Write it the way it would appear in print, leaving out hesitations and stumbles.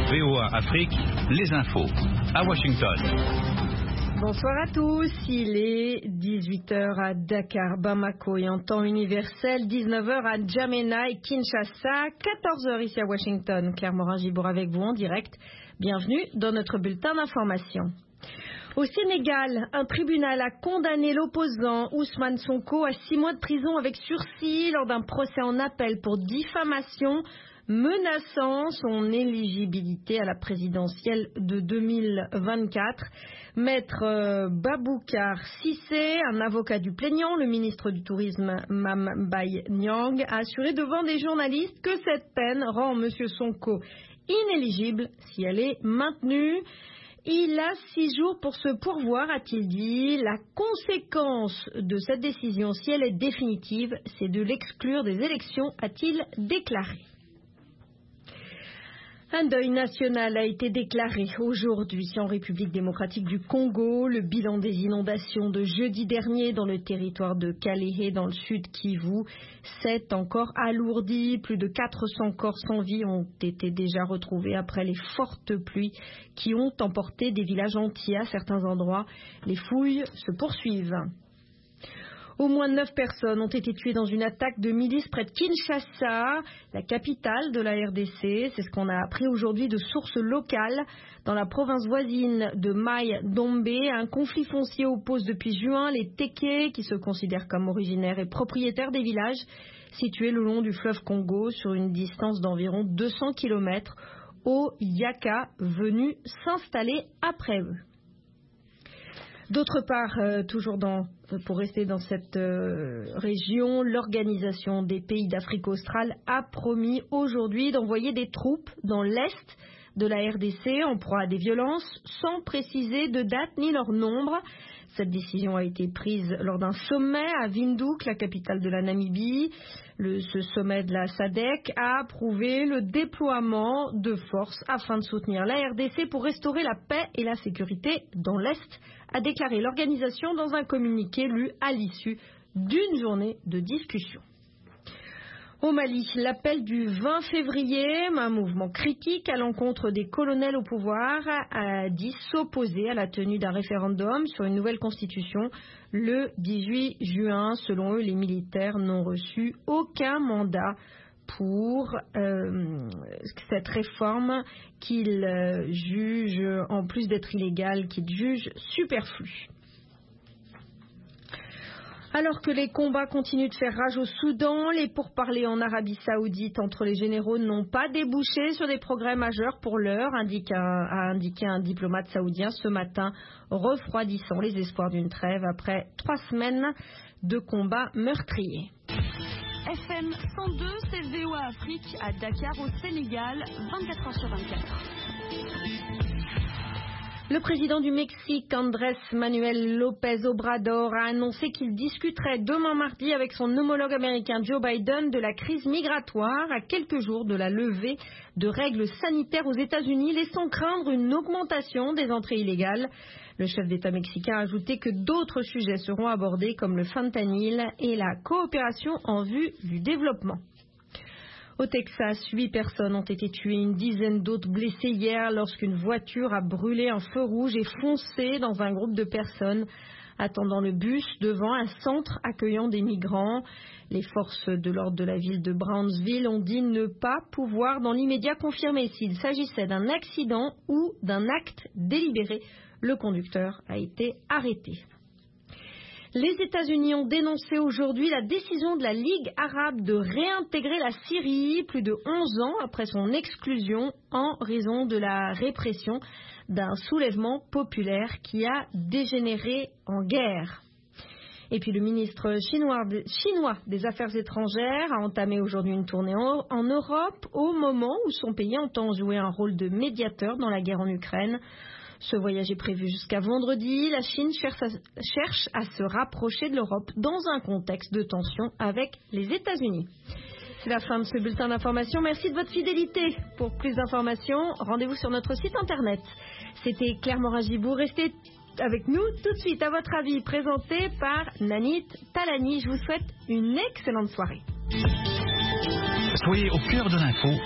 VOA Afrique, les infos à Washington. Bonsoir à tous, il est 18h à Dakar, Bamako et en temps universel, 19h à N'Djamena et Kinshasa, 14h ici à Washington. Claire Morin-Gibour avec vous en direct. Bienvenue dans notre bulletin d'information. Au Sénégal, un tribunal a condamné l'opposant Ousmane Sonko à 6 mois de prison avec sursis lors d'un procès en appel pour diffamation menaçant son éligibilité à la présidentielle de 2024. Maître Baboukar Cissé, un avocat du plaignant, le ministre du Tourisme Mame Mbaye Niang, a assuré devant des journalistes que cette peine rend M. Sonko inéligible si elle est maintenue. Il a 6 jours pour se pourvoir, a-t-il dit. La conséquence de cette décision, si elle est définitive, c'est de l'exclure des élections, a-t-il déclaré. Un deuil national a été déclaré aujourd'hui en République démocratique du Congo. Le bilan des inondations de jeudi dernier dans le territoire de Kalehe dans le sud Kivu s'est encore alourdi. Plus de 400 corps sans vie ont été déjà retrouvés après les fortes pluies qui ont emporté des villages entiers à certains endroits. Les fouilles se poursuivent. Au moins 9 personnes ont été tuées dans une attaque de milices près de Kinshasa, la capitale de la RDC. C'est ce qu'on a appris aujourd'hui de sources locales. Dans la province voisine de Mai-Dombe, un conflit foncier oppose depuis juin les Téké, qui se considèrent comme originaires et propriétaires des villages situés le long du fleuve Congo sur une distance d'environ 200 km, aux Yaka venus s'installer après eux. D'autre part, pour rester dans cette région, l'Organisation des pays d'Afrique australe a promis aujourd'hui d'envoyer des troupes dans l'est de la RDC en proie à des violences, sans préciser de date ni leur nombre. Cette décision a été prise lors d'un sommet à Windhoek, la capitale de la Namibie. Ce sommet de la SADC a approuvé le déploiement de forces afin de soutenir la RDC pour restaurer la paix et la sécurité dans l'Est, a déclaré l'organisation dans un communiqué lu à l'issue d'une journée de discussion. Au Mali, l'appel du 20 février, un mouvement critique à l'encontre des colonels au pouvoir, a dit s'opposer à la tenue d'un référendum sur une nouvelle constitution le 18 juin. Selon eux, les militaires n'ont reçu aucun mandat pour cette réforme qu'ils jugent, en plus d'être illégale, qu'ils jugent superflue. Alors que les combats continuent de faire rage au Soudan, les pourparlers en Arabie Saoudite entre les généraux n'ont pas débouché sur des progrès majeurs pour l'heure, a indiqué un diplomate saoudien ce matin, refroidissant les espoirs d'une trêve après 3 semaines de combats meurtriers. FM 102, c'est VOA Afrique à Dakar au Sénégal, 24h sur 24. Le président du Mexique, Andrés Manuel López Obrador, a annoncé qu'il discuterait demain mardi avec son homologue américain Joe Biden de la crise migratoire à quelques jours de la levée de règles sanitaires aux États-Unis, laissant craindre une augmentation des entrées illégales. Le chef d'État mexicain a ajouté que d'autres sujets seront abordés comme le fentanyl et la coopération en vue du développement. Au Texas, 8 personnes ont été tuées, une dizaine d'autres blessées hier lorsqu'une voiture a brûlé un feu rouge et foncé dans un groupe de personnes attendant le bus devant un centre accueillant des migrants. Les forces de l'ordre de la ville de Brownsville ont dit ne pas pouvoir dans l'immédiat confirmer s'il s'agissait d'un accident ou d'un acte délibéré. Le conducteur a été arrêté. Les États-Unis ont dénoncé aujourd'hui la décision de la Ligue arabe de réintégrer la Syrie plus de 11 ans après son exclusion en raison de la répression d'un soulèvement populaire qui a dégénéré en guerre. Et puis le ministre chinois des Affaires étrangères a entamé aujourd'hui une tournée en Europe au moment où son pays entend jouer un rôle de médiateur dans la guerre en Ukraine. Ce voyage est prévu jusqu'à vendredi. La Chine cherche à se rapprocher de l'Europe dans un contexte de tension avec les États-Unis. C'est la fin de ce bulletin d'information. Merci de votre fidélité. Pour plus d'informations, rendez-vous sur notre site internet. C'était Claire Morin-Gibour. Restez avec nous tout de suite, à votre avis, présenté par Nanit Talani. Je vous souhaite une excellente soirée. Soyez au cœur de l'info